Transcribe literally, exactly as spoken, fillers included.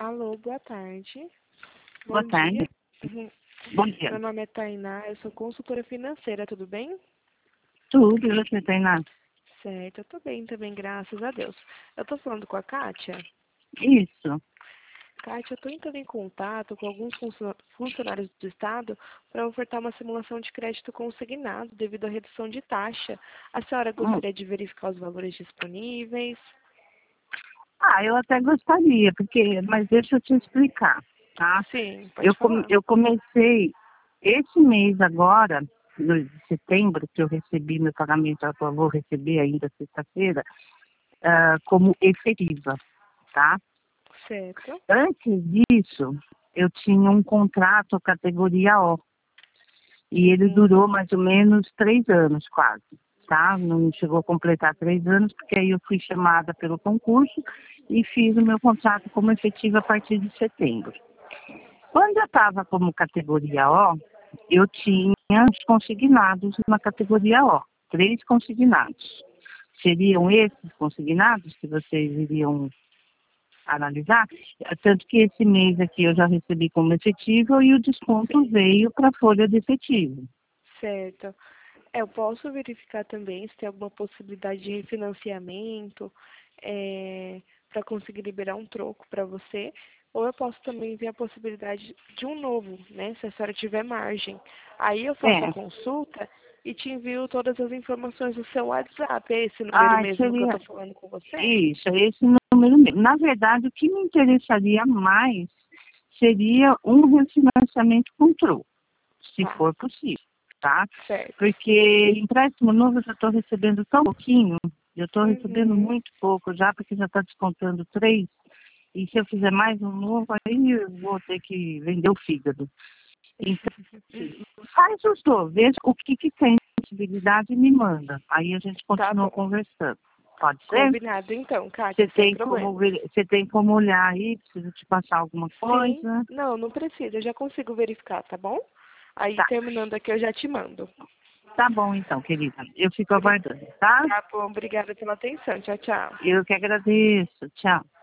Alô, boa tarde. Boa Bom tarde. dia. Uhum. Bom dia. Meu nome é Tainá, eu sou consultora financeira, tudo bem? Tudo, e você tem nada? Certo, eu tô bem também, graças a Deus. Eu tô falando com a Kátia. Isso. Kátia, eu tô entrando em contato com alguns funcio- funcionários do Estado para ofertar uma simulação de crédito consignado devido à redução de taxa. A senhora Hum. gostaria de verificar os valores disponíveis? Ah, eu até gostaria, porque, mas deixa eu te explicar, tá? Sim, Eu, pode come- falar. eu comecei esse mês agora, no de setembro, que eu recebi meu pagamento, eu vou receber ainda sexta-feira, ah, como efetiva, tá? Certo. Antes disso, eu tinha um contrato categoria O, e ele Uhum. durou mais ou menos três anos quase, tá? Não chegou a completar três anos, porque aí eu fui chamada pelo concurso e fiz o meu contrato como efetivo a partir de setembro. Quando eu estava como categoria O, eu tinha os consignados na categoria O, três consignados. Seriam esses consignados que vocês iriam analisar, tanto que esse mês aqui eu já recebi como efetivo e o desconto veio para a folha de efetivo. Certo. É, eu posso verificar também se tem alguma possibilidade de refinanciamento para conseguir liberar um troco para você. Ou eu posso também ver a possibilidade de um novo, né? Se a senhora tiver margem. Aí eu faço a É, consulta e te envio todas as informações no seu WhatsApp. É esse número ah, mesmo que eu seria estou falando com você? isso, esse número mesmo. Na verdade, o que me interessaria mais seria um refinanciamento com troco, se Tá, for possível, tá? certo. Porque empréstimo novo eu já estou recebendo tão pouquinho, eu estou recebendo Uhum. muito pouco já, porque já está descontando três, e se eu fizer mais um novo, aí eu vou ter que vender o fígado. Então, assim, faz os dois, veja o que, que tem possibilidade e me manda. Aí a gente Tá continua bom. conversando. Pode ser? Combinado então, Você Kátia, sem tem como problemas. ver- você tem como olhar aí, preciso te passar alguma Sim, coisa. não, não precisa, eu já consigo verificar, tá bom? Aí Tá, terminando aqui eu já te mando. tá bom então, querida. Eu fico Obri- aguardando, tá? Tá bom, obrigada pela atenção. Tchau, tchau. Eu que agradeço. Tchau.